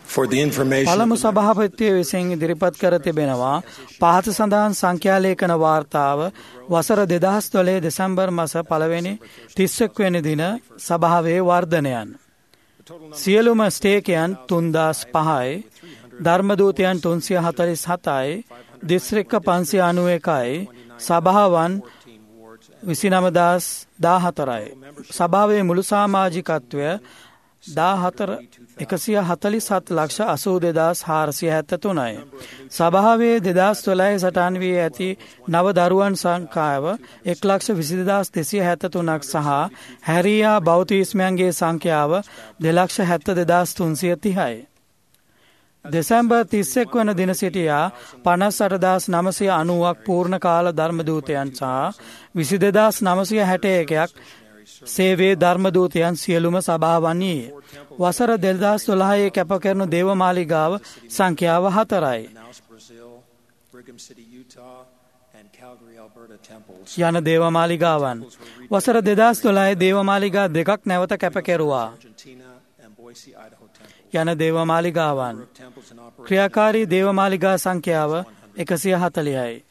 For the information පළමු සභාපතිය විසින් ඉදිරිපත් කර තිබෙනවා පහත සඳහන් සංඛ්‍යාලේඛන වාර්තාව වසර 2012 දෙසැම්බර් මාස 31 වෙනි දින සභාවේ වර්ධනයන්. සියලුම ස්ටේකයන් 3005යි, ධර්මදූතයන් 347යි, දිස්ත්‍රික්ක 591යි, සභාවන් 29014යි. සභාවේ මුළු සමාජිකත්වය 1,147,82,473යි. සභාවේ 2012 සටහන් වී ඇති නව දරුවන් සංඛ්‍යාව 1,20,273ක් සහ හැරියා බෞතිස්මයන්ගේ සංඛ්‍යාව 2,72,330යි. දෙසැම්බර් 31 වන දින සිටියා 58,990ක් පූර්ණ කාල ධර්මදූතයන් සහ 22,961ක් සේවයේ ධර්මදූතයන් සියලුම සභාවන්හි. වසර 2012 කැපකරනු දේවමාලිගාව සංඛ්‍යාව 4යි. යන දේවමාලිගාවන් වසර 2012 දේවමාලිගා 2ක් නැවත කැපකෙරුවා. යන දේවමාලිගාවන් ක්‍රියාකාරී දේවමාලිගා සංඛ්‍යාව 140යි.